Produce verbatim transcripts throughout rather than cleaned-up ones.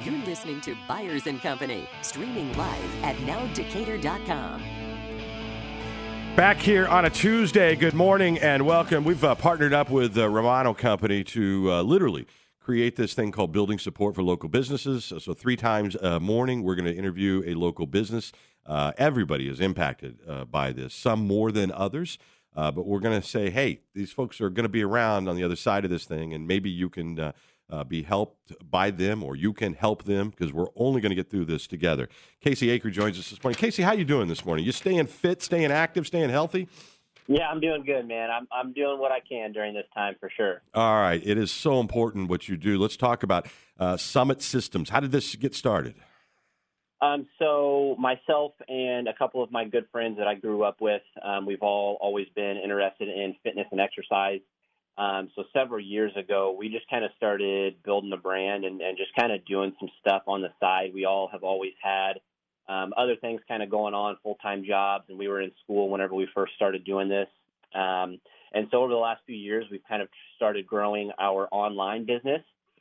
You're listening to Byers and Company, streaming live at now decatur dot com. Back here on a Tuesday. Good morning and welcome. We've uh, partnered up with uh, Romano Company to uh, literally create this thing called Building Support for Local Businesses. So, so three times a morning, we're going to interview a local business. Uh, everybody is impacted uh, by this, some more than others. Uh, but we're going to say, hey, these folks are going to be around on the other side of this thing, and maybe you can uh, uh, be helped by them, or you can help them, because we're only going to get through this together. Casey Aker joins us this morning. Casey, how you doing this morning? You staying fit, staying active, staying healthy? Yeah, I'm doing good, man. I'm I'm doing what I can during this time for sure. All right. It is so important what you do. Let's talk about uh, Summit Systems. How did this get started? Um, so myself and a couple of my good friends that I grew up with, um, we've all always been interested in fitness and exercise. Um, so several years ago, we just kind of started building a brand and, and just kind of doing some stuff on the side. We all have always had um, other things kind of going on, full-time jobs, and we were in school whenever we first started doing this. Um, and so over the last few years, we've kind of started growing our online business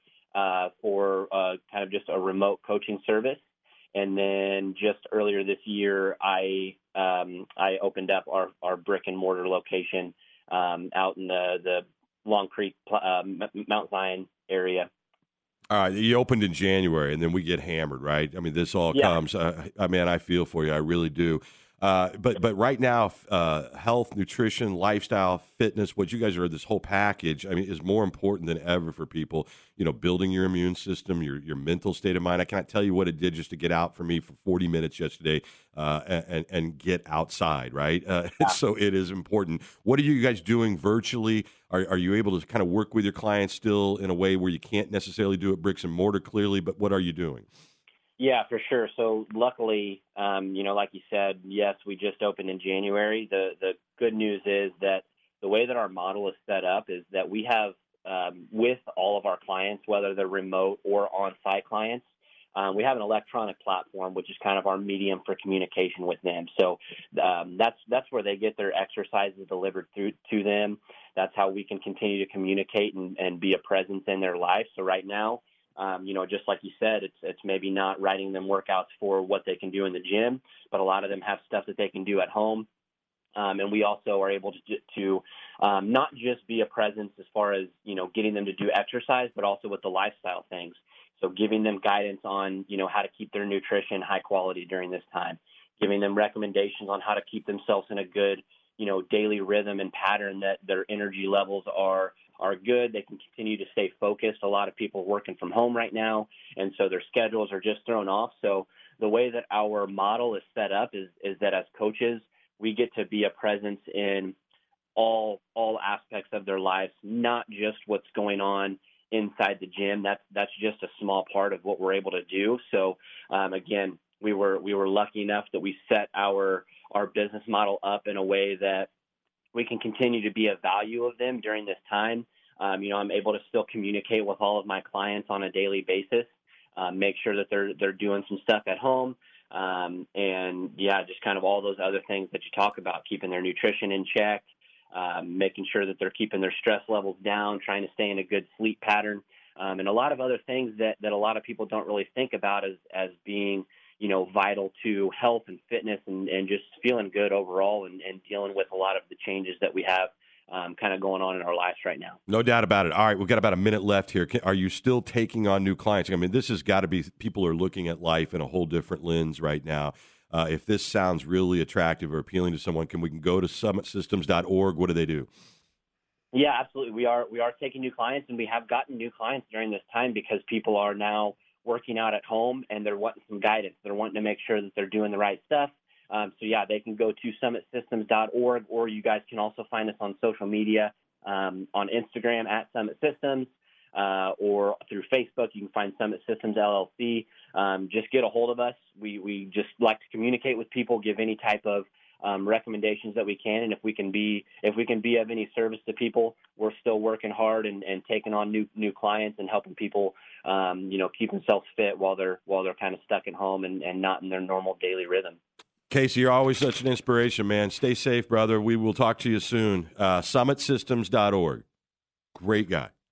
uh, for uh, kind of just a remote coaching service. And then just earlier this year, I um, I opened up our, our brick and mortar location um, out in the, the Long Creek, uh, Mount Zion area. All right, you opened in January, and then we get hammered, right? I mean, this all Yeah. comes. Uh, I mean, I feel for you, I really do. Uh, but but right now, uh, health, nutrition, lifestyle, fitness, what you guys are, this whole package, I mean, is more important than ever for people. You know, building your immune system, your your mental state of mind. I cannot tell you what it did just to get out for me for forty minutes yesterday uh, and and get outside, right? Uh, Yeah. So it is important. What are you guys doing virtually? Are are you able to kind of work with your clients still in a way where you can't necessarily do it bricks and mortar clearly? But what are you doing? Yeah, for sure. So luckily, um, you know, like you said, yes, we just opened in January. The the good news is that the way that our model is set up is that we have um, with all of our clients, whether they're remote or on-site clients, um, we have an electronic platform, which is kind of our medium for communication with them. So um, that's that's where they get their exercises delivered through to them. That's how we can continue to communicate and, and be a presence in their life. So right now, Um, you know, just like you said, it's it's maybe not writing them workouts for what they can do in the gym, but a lot of them have stuff that they can do at home. Um, and we also are able to to um, not just be a presence as far as, you know, getting them to do exercise, but also with the lifestyle things. So giving them guidance on, you know, how to keep their nutrition high quality during this time, giving them recommendations on how to keep themselves in a good, you know, daily rhythm and pattern that their energy levels are are good. They can continue to stay focused. A lot of people are working from home right now, and so their schedules are just thrown off. So the way that our model is set up is is that as coaches, we get to be a presence in all all aspects of their lives, not just what's going on inside the gym. That's that's just a small part of what we're able to do. So um, again, we were we were lucky enough that we set our our business model up in a way that we can continue to be a value of them during this time. Um, you know, I'm able to still communicate with all of my clients on a daily basis, uh, make sure that they're they're doing some stuff at home, um, and yeah, just kind of all those other things that you talk about, keeping their nutrition in check, um, making sure that they're keeping their stress levels down, trying to stay in a good sleep pattern, um, and a lot of other things that, that a lot of people don't really think about as as being, you know, vital to health and fitness and, and just feeling good overall and, and dealing with a lot of the changes that we have um, kind of going on in our lives right now. No doubt about it. All right, we've got about a minute left here. Can, are you still taking on new clients? I mean, this has got to be, people are looking at life in a whole different lens right now. Uh, if this sounds really attractive or appealing to someone, can we can go to summit systems dot org? What do they do? Yeah, absolutely. We are we are taking new clients, and we have gotten new clients during this time because people are now working out at home and they're wanting some guidance. They're wanting to make sure that they're doing the right stuff. Um, so, yeah, they can go to summit systems dot org, or you guys can also find us on social media, um, on Instagram at Summit Systems, uh, or through Facebook. You can find Summit Systems L L C. Um, just get a hold of us. We, we just like to communicate with people, give any type of um, recommendations that we can. And if we can be if we can be of any service to people, we're still working hard and, and taking on new new clients and helping people um, you know, keep themselves fit while they're while they're kind of stuck at home and, and not in their normal daily rhythm. Casey, you're always such an inspiration, man. Stay safe, brother. We will talk to you soon. Uh, summit systems dot org. Great guy.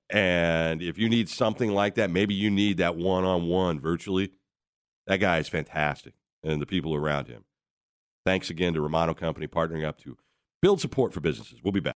And if you need something like that, maybe you need that one-on-one virtually, that guy is fantastic, and the people around him. Thanks again to Romano Company partnering up to build support for businesses. We'll be back.